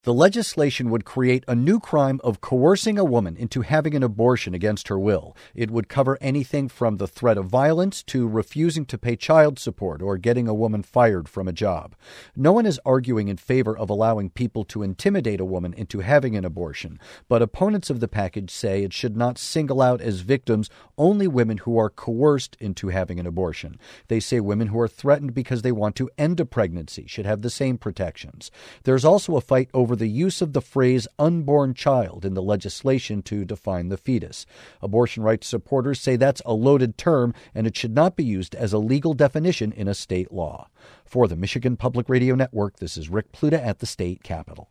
The legislation would create a new crime of coercing a woman into having an abortion against her will. It would cover anything from the threat of violence to refusing to pay child support or getting a woman fired from a job. No one is arguing in favor of allowing people to intimidate a woman into having an abortion, but opponents of the package say it should not single out as victims only women who are coerced into having an abortion. They say women who are threatened because they want to end a pregnancy should have the same protections. There's also a fight over the use of the phrase unborn child in the legislation to define the fetus. Abortion rights supporters say that's a loaded term and it should not be used as a legal definition in a state law. For the Michigan Public Radio Network, this is Rick Pluta at the state capitol.